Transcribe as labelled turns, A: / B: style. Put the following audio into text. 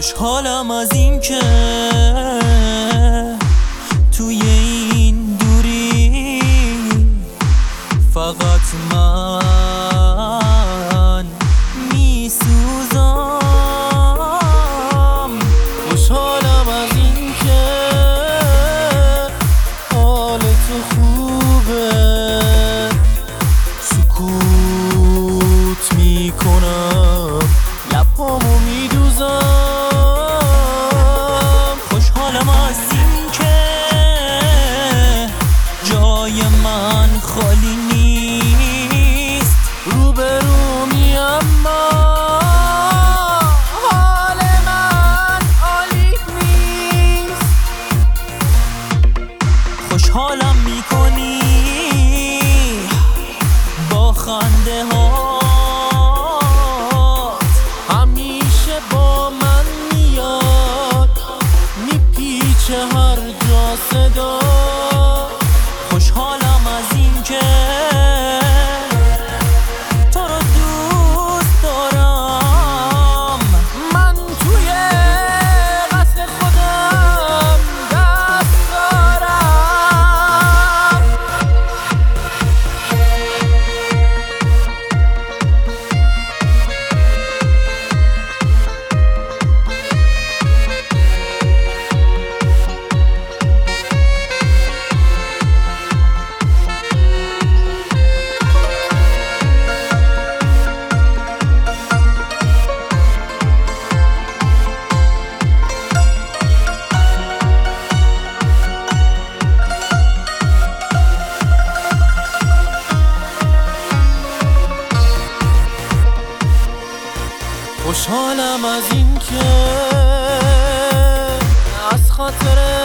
A: خوشحالم از این که توی این دوری فقط من میسوزم. خوشحالم از این که حال تو خوبه، سکوت میکنم لبامو میدوزم. خوشحالم از این که جای من خالی نیست، روبرومی اما حال من عالی نیست. خوشحالم میکنی با خنده هات، همیشه با من میاد میپیچه هر جا صدا. خوشحالم از این که تو رو دوست دارم، من توی قصد خودم دست دارم. خوشحالم از این که از خاطر